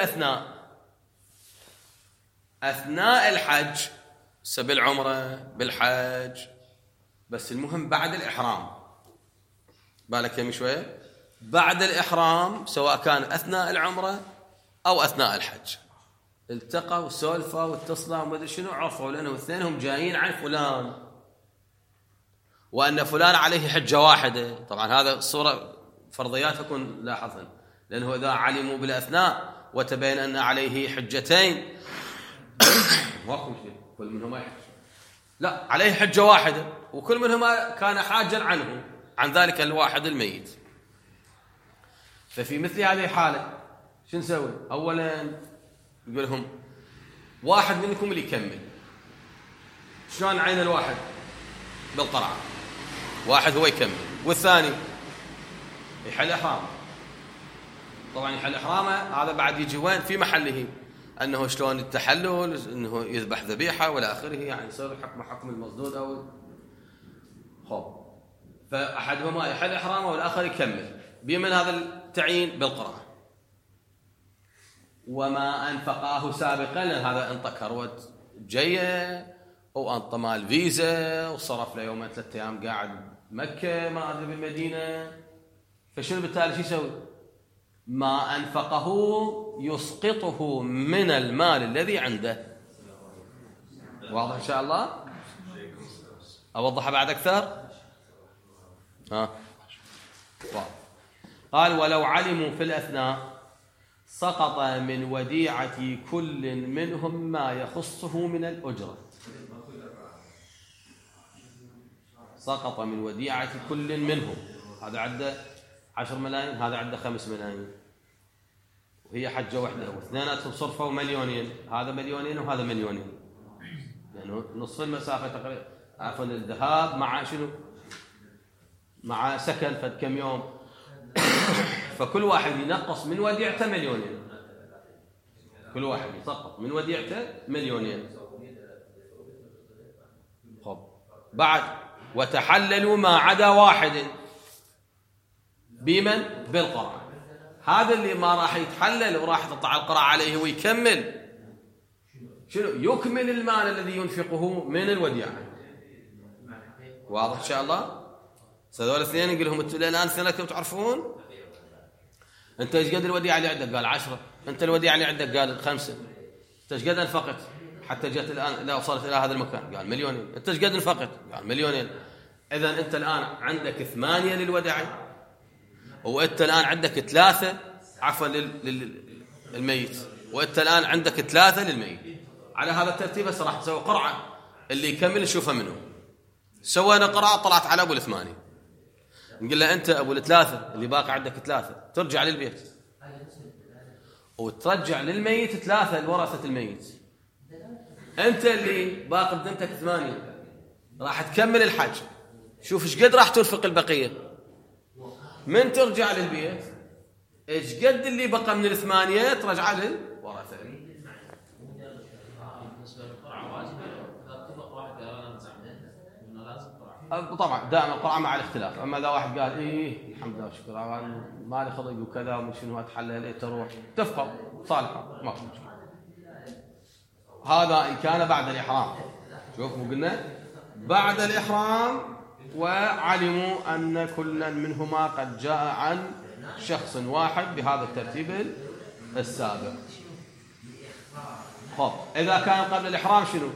أثناء الحج، بالعمرة بالحج، بس المهم بعد الإحرام، بالك يمي شوية، بعد الإحرام سواء كان أثناء العمرة أو أثناء الحج، التقوا وسولفوا واتصلوا وما ادري شنو، عرفوا لأنه اثنينهم جايين عن فلان، وأن فلان عليه حجة واحدة. طبعا هذا الصورة فرضيات تكون لاحظا، لأنه إذا علموا بالأثناء وتبين أن عليه حجتين كل منهما لا، عليه حجة واحدة، وكل منهما كان حاجا عنه، عن ذلك الواحد الميت. ففي مثل هذه الحالة شو نسوي؟ أولا يقول لهم واحد منكم اللي يكمل. شلون عين الواحد؟ بالقرعة، واحد هو يكمل والثاني يحل إحرامه. طبعا يحل إحرامه هذا بعد يجي وين؟ في محله، أنه شلون التحلل، أنه يذبح ذبيحة ولا آخره، يعني يصير حكم المصدود أو خوف. فأحدهما يحل إحرامه والآخر يكمل. بمن هذا التعيين؟ بالقرعة. وما أنفقاه سابقا، لأن هذا أنطى كروت جاية وأنطى مال فيزا وصرف له يومين 3 أيام قاعد مكة ما أدري بالمدينة، فشنو بالتالي شو يسوي؟ ما أنفقه يسقطه من المال الذي عنده. واضح إن شاء الله؟ أوضحها بعد أكثر؟ قال ولو علموا في الأثناء سقط من وديعة كل منهم ما يخصه من الأجرة. سقط من وديعة كل منهم، هذا عنده 10 ملايين، هذا عنده 5 ملايين، وهي حجة واحدة، واثنيناتهم صرفوا 2 مليون، هذا 2 مليون وهذا 2 مليون، لأنه نصف المسافة تقريبا، عفوا الذهاب مع شنو؟ مع سكن فد كم يوم، فكل واحد ينقص من وديعته 2 مليون، كل واحد يسقط من وديعته 2 مليون. خب بعد وتحللوا ما عدا واحد، بمن؟ بالقرعة. هذا اللي ما راح يتحلل وراح تطلع القرعة عليه ويكمل، شنو؟ يكمل المال الذي ينفقه من الوديعة. واضح إن شاء الله؟ هذول الاثنين نقول لهم انتم الان اثنينكم تعرفون انت ايش قد الوديعه اللي عندك؟ قال 10. انت الوديعه اللي عندك؟ قال 5. انت ايش قد انفقت حتى جت الان اذا وصلت الى هذا المكان؟ قال 2 مليون. انت ايش قد انفقت؟ قال 2 مليون. اذا انت الان عندك 8 للوديعه، وانت الان عندك 3 عفوا للميت، وانت الان عندك 3 للميت. على هذا الترتيب هسه راح تسوي قرعه، اللي يكمل نشوفه منه. سوينا قرعه طلعت على ابو 8، نقول له أنت أبو 3 اللي باقي عندك 3، ترجع للبيت وترجع للميت 3 لورثة الميت. أنت اللي باقي بذمتك 8 راح تكمل الحج، شوف إيش قد راح تنفق البقية. من ترجع للبيت إيش قد اللي بقى من 8 ترجع للورثة. طبعا دائما القرعه مع الاختلاف، اما اذا واحد قال ايه الحمد لله شكرا مالي خلق وكذا ومن شنو اتحلل تروح تفقوا صالحه ما في مشكله. هذا ان كان بعد الاحرام. شوف مو قلنا بعد الاحرام وعلموا أن كل منهما قد جاء عن شخص واحد بهذا الترتيب السابق. خب إذا كان قبل الإحرام شنو؟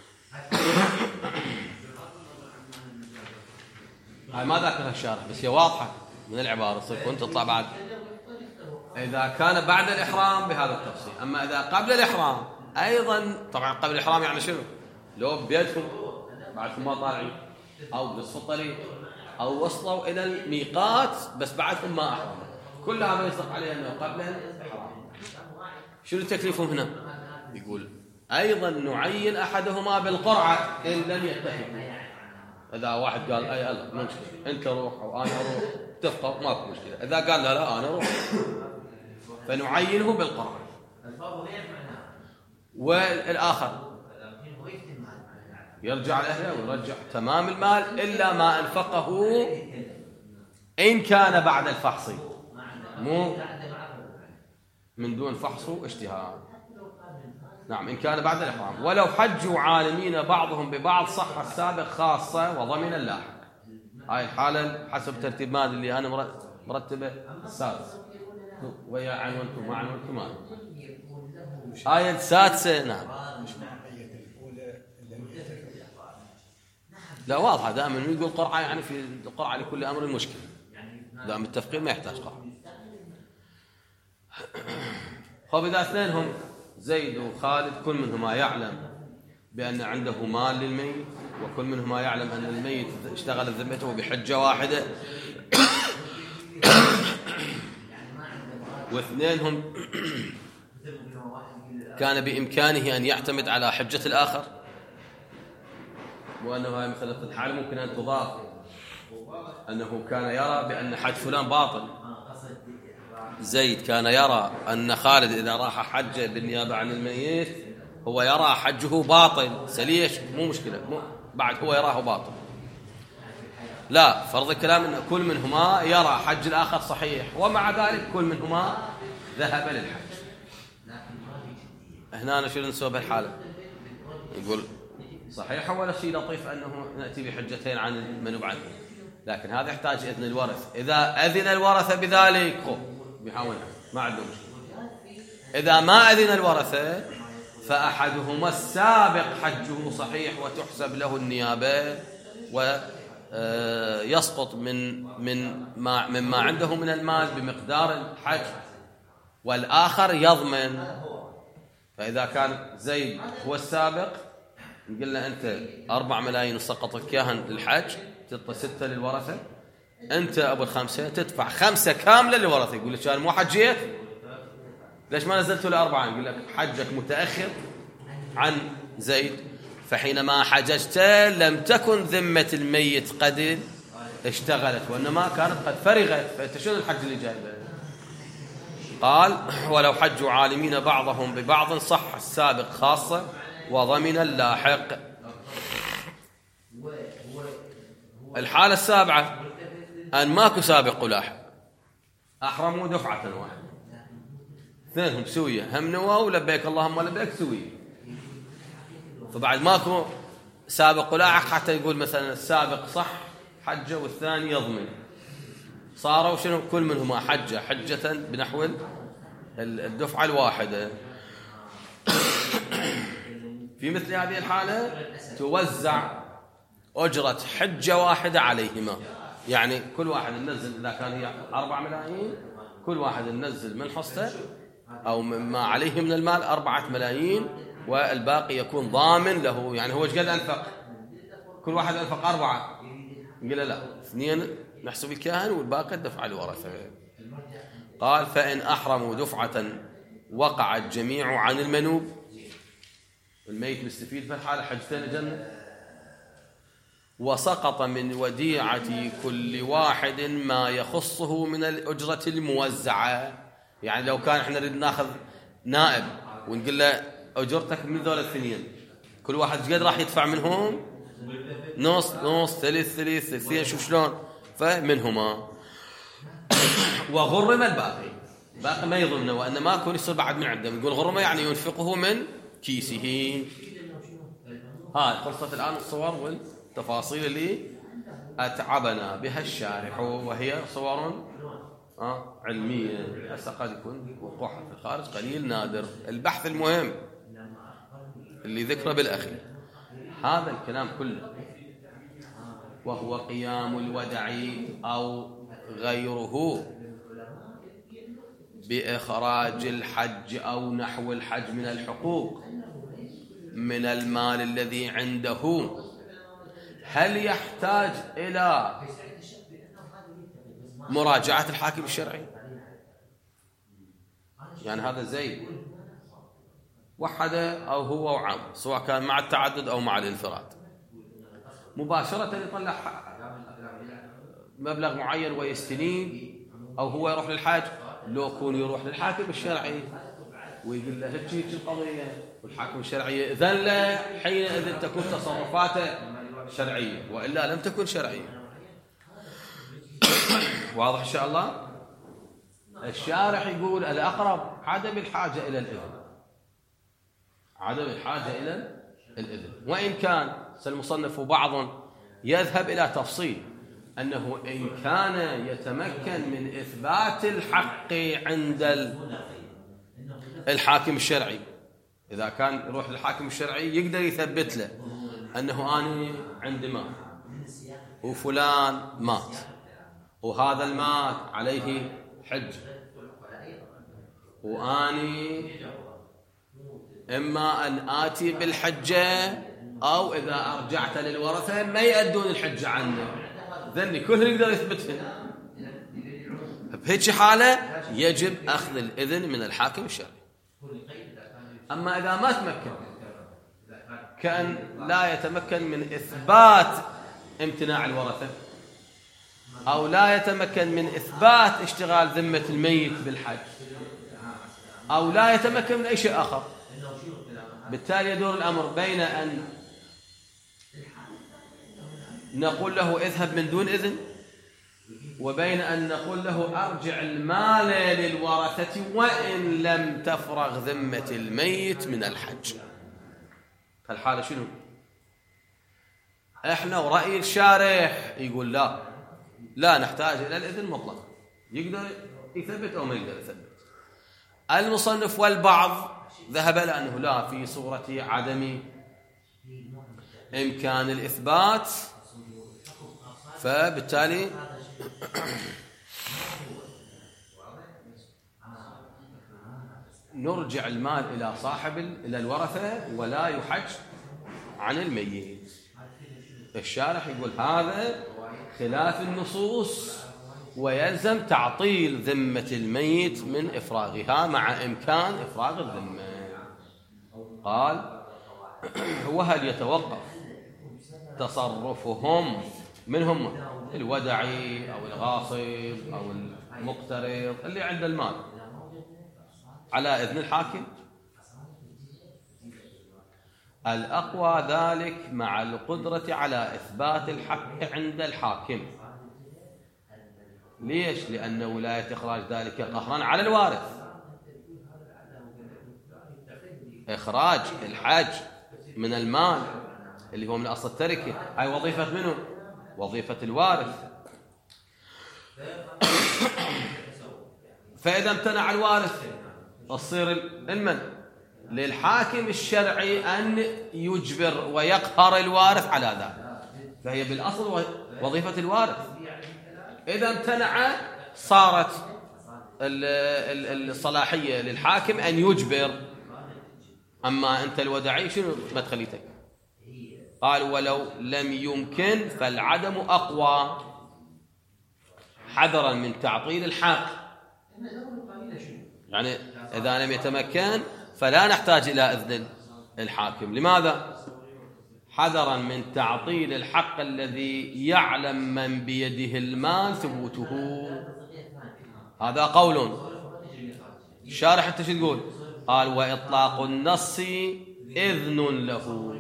هاي ما ذاكرها الشارح بس هي واضحة من العبارة صرت تطلع بعد. إذا كان بعد الإحرام بهذا التفصيل. أما إذا قبل الإحرام أيضا طبعا قبل الإحرام يعني شنو؟ لو بيدكم بعدكم ما طالعين أو بنصف الطريق أو وصلوا إلى الميقات بس بعدكم ما أحرموا، كل هذا يصدق عليه أنه قبل الإحرام. شنو تكليفهم هنا؟ يقول أيضا نعين أحدهما بالقرعة إن لم يتفقوا. إذا واحد قال أي الله مو مشكلة أنت روح أو أنا أروح اتفقوا ماكو مشكلة. إذا قال لا أنا أروح فنعينه بالقرعة. والآخر يرجع لأهله ويرجع تمام المال إلا ما أنفقه إن كان بعد الفحص، مو من دون فحص واجتهاد. نعم إن كان بعد الإحرام. ولو حجوا عالمين بعضهم ببعض صح السابق خاصة وضمن اللاحق. هاي الحالة حسب ترتيب مادي اللي أنا مرتبه السادس ويا عنونتم ما عنونتم آية السادسة. نعم لا واضحة دائما يقول قرعة يعني في القرعة لكل أمر مشكلة، دائما التفقير ما يحتاج قرعة. خب إذا اثنينهم زيد وخالد كل منهما يعلم بأن عنده مال للميت وكل منهما يعلم أن الميت اشتغل ذمته بحجة واحدة واثنينهم كان بإمكانه أن يعتمد على حجة الآخر وأنه هاي مثلا في الحال ممكن أن تضاف أنه كان يرى بأن حج فلان باطل. زيد كان يرى أن خالد إذا راح حج بالنيابة عن الميت هو يرى حجه باطل سليش مو مشكلة بعد هو يراه باطل. لا فرض الكلام أن كل منهما يرى حج الآخر صحيح ومع ذلك كل منهما ذهب للحج. هنا شو نسوي بهالحالة؟ يقول صحيح ولا شيء لطيف أنه نأتي بحجتين عن المنوب عنه، لكن هذا يحتاج إذن الورث. إذا أذن الورثة بذلك بيحاولها ما عنده مشكلة. إذا ما أذن الورثة فأحدهما السابق حجه صحيح وتحسب له النيابة ويسقط مما عنده من المال بمقدار الحج والآخر يضمن. فإذا كان زيد هو السابق قلنا أنت 4 ملايين وسقطت إياها للحج تعطي 6 للورثة، أنت أبو الخمسة تدفع 5 كاملة للورثة. يقول لك أنا مو حجيت ليش ما نزلته ل4؟ يقول لك حجك متأخر عن زيد فحينما حججت لم تكن ذمة الميت قد اشتغلت وإنما كانت قد فرغت، فأنت شنو الحج اللي جايبه؟ قال ولو حجوا عالمين بعضهم ببعض صح السابق خاصة وضمن اللاحق. الحالة السابعة أن ماكو سابق ولاحق، أحرموا دفعة واحدة اثنينهم سوية هم نوى ولبيك اللهم لبيك سوية، فبعد ماكو سابق ولاحق حتى يقول مثلا السابق صح حجة والثاني يضمن، صاروا شنو كل منهما حجة بنحو الدفعة الواحدة. في مثل هذه الحالة توزع أجرة حجة واحدة عليهما، يعني كل واحد ننزل إذا كان هي 4 ملايين كل واحد ننزل من حصته أو مما عليه من المال 4 ملايين والباقي يكون ضامن له. يعني هو ايش قد أنفق؟ كل واحد أنفق 4 قال لا 2 نحسب الكاهن والباقي الدفع الورثة. قال فإن أحرموا دفعة وقع الجميع عن المنوب، الميت مستفيد في الحالة حجتين الجنة، وسقط من وديعة كل واحد ما يخصه من الأجرة الموزعة. يعني لو كان احنا نريد ناخذ نائب ونقول له أجرتك من ذول الاثنين كل واحد قد راح يدفع منهم نص نص ثلث ثلثين شوف شلون فمنهما وغرم الباقي ما يضمنه وأن ما يكون يصير بعد من عنده. يقول غرمه يعني ينفقه من كيسه. خلصت الآن الصور والتفاصيل اللي أتعبنا بها الشارح، وهي صور علمية هسه قد يكون وقوعها في الخارج قليل نادر. البحث المهم اللي ذكره بالأخير هذا الكلام كله، وهو قيام الودعي أو غيره بإخراج الحج أو نحو الحج من الحقوق من المال الذي عنده، هل يحتاج إلى مراجعة الحاكم الشرعي؟ يعني هذا زيد وحده أو هو وعام، سواء كان مع التعدد أو مع الانفراد، مباشرة يطلع مبلغ معين ويستنين، أو هو يروح للحاج، لو يكون يروح للحاكم الشرعي ويقول له هيك القضية، والحاكم الشرعي يأذن له، حينئذ تكون تصرفاته شرعية، وإلا لم تكن شرعية. واضح إن شاء الله؟ الشارح يقول الأقرب عدم الحاجة إلى الإذن، عدم الحاجة إلى الإذن، وإن كان المصنف بعض يذهب إلى تفصيل أنه إن كان يتمكن من إثبات الحق عند الحاكم الشرعي، إذا كان يروح للحاكم الشرعي يقدر يثبت له أنه أنا عندي مال وفلان مات وهذا المات عليه حج، وأني إما أن آتي بالحجة أو إذا أرجعت للورثة ما يأدون الحجة عنه، ذني كله يقدر يثبتها. بهيك حالة يجب أخذ الإذن من الحاكم الشرعي. أما إذا ما تمكن، كأن لا يتمكن من إثبات امتناع الورثة، أو لا يتمكن من إثبات اشتغال ذمة الميت بالحج، أو لا يتمكن من أي شيء آخر، بالتالي يدور الأمر بين أن نقول له اذهب من دون إذن، وبين أن نقول له أرجع المال للورثة وإن لم تفرغ ذمة الميت من الحج. فالحالة شنو؟ إحنا ورأي الشارح يقول لا نحتاج إلى الإذن مطلقا، يقدر يثبت أو ما يقدر يثبت. المصنف والبعض ذهب لأنه لا، في صورة عدم إمكان الإثبات، فبالتالي نرجع المال إلى إلى الورثة ولا يحج عن الميت. الشارح يقول هذا خلاف النصوص، ويلزم تعطيل ذمة الميت من إفراغها مع إمكان إفراغ الذمة. قال وهل يتوقف تصرفهم منهم الودعي أو الغاصب أو المقترض اللي عنده المال على إذن الحاكم؟ الأقوى ذلك مع القدرة على إثبات الحق عند الحاكم. ليش؟ لأن ولاية إخراج ذلك قهرا على الوارث. إخراج الحج من المال اللي هو من أصل التركة، هاي وظيفة منه؟ وظيفة الوارث. فإذا امتنع الوارث تصير المن للحاكم الشرعي أن يجبر ويقهر الوارث على ذلك، فهي بالأصل وظيفة الوارث. إذا امتنع صارت الصلاحية للحاكم أن يجبر. أما أنت الودعي شنو مدخليتك؟ قال ولو لم يمكن فالعدم أقوى حذرا من تعطيل الحق. يعني إذا لم يتمكن فلا نحتاج إلى إذن الحاكم. لماذا؟ حذرا من تعطيل الحق الذي يعلم من بيده المال ثبوته. هذا قول. الشارح أنت شو تقول؟ قال وإطلاق النص إذن له.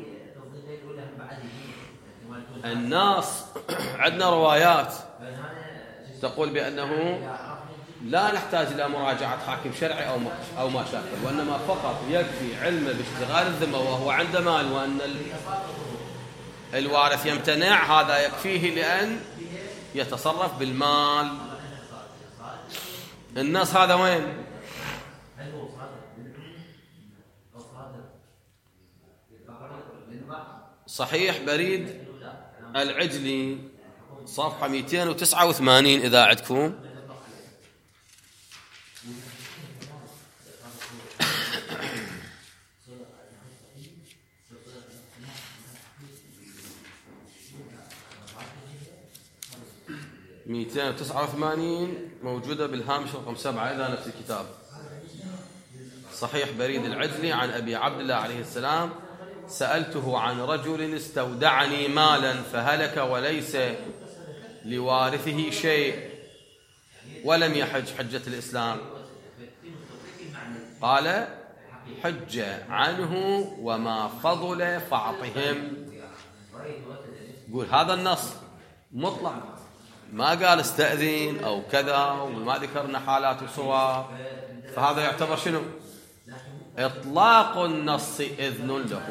الناس عندنا روايات تقول بأنه لا نحتاج إلى مراجعة حاكم شرعي أو ما شاكل، وإنما فقط يكفي علمه باشتغال الذمة وهو عنده مال، وأن الوارث يمتنع هذا يكفيه لأن يتصرف بالمال. النص هذا وين؟ صحيح بريد العجلي صفحة 289 إذا عندكم. مئتين وتسعة وثمانين موجودة بالهامش رقم 7 إذا نفس الكتاب. صحيح بريد العجلي عن أبي عبد الله عليه السلام: سألته عن رجل استودعني مالا فهلك وليس لوارثه شيء ولم يحج حجة الإسلام، قال: حج عنه وما فضل فاعطهم. يقول هذا النص مطلق، ما قال استأذن أو كذا، وما ذكرنا حالات وصور، فهذا يعتبر شنو؟ إطلاق النص إذن له.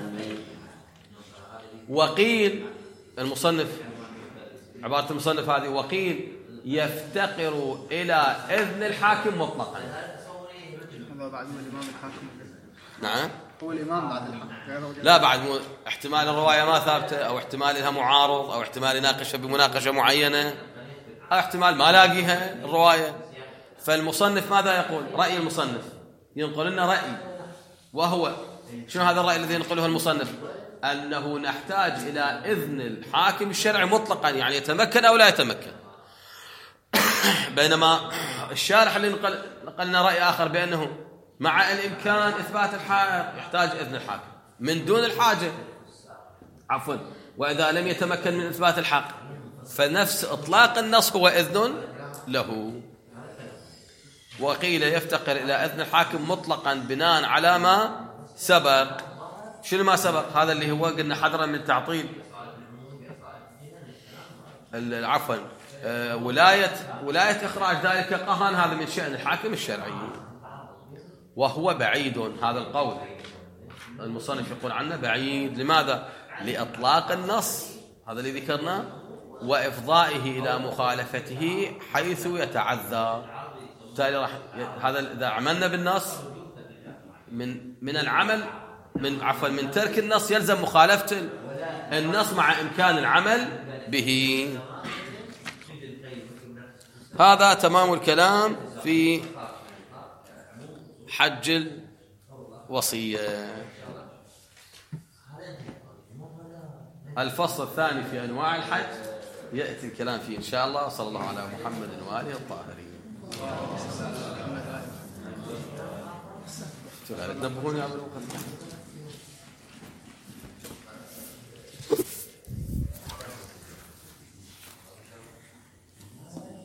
وقيل المصنف، عبارة المصنف هذه، وقيل يفتقر إلى إذن الحاكم مطلقا.
هذا بعد من الإمام الحاكم.
نعم،
هو الإمام بعد الحاكم.
لا، بعد احتمال الرواية ما ثابتة، أو احتمال لها معارض، أو احتمال يناقشها بمناقشة معينة، أو احتمال ما لاقيها الرواية. فالمصنف ماذا يقول؟ رأي المصنف ينقل لنا رأي، وهو شنو هذا الرأي الذي ينقله المصنف؟ أنه نحتاج إلى إذن الحاكم الشرعي مطلقا، يعني يتمكن أو لا يتمكن. بينما الشارح اللي نقل لنا رأي آخر بأنه مع الإمكان إثبات الحق يحتاج إذن الحاكم من دون الحاجة، عفوا، وإذا لم يتمكن من إثبات الحق فنفس إطلاق النص هو إذن له. وقيل يفتقر إلى إذن الحاكم مطلقا بناء على ما سبق. شنو ما سبق؟ هذا اللي هو قلنا حذرا من تعطيل، عفوا، ولاية إخراج ذلك قهرا، هذا من شأن الحاكم الشرعي، وهو بعيد. هذا القول المصنف يقول عنه بعيد. لماذا؟ لإطلاق النص هذا اللي ذكرناه، وإفضائه إلى مخالفته حيث يتعذر. بالتالي هذا إذا عملنا بالنص من العمل من ترك النص يلزم مخالفة النص مع إمكان العمل به. هذا تمام الكلام في حج الوصية. الفصل الثاني في أنواع الحج يأتي الكلام فيه إن شاء الله. صلى الله على محمد وآله الطاهرين. تنبهوني يا عبد الوهاب.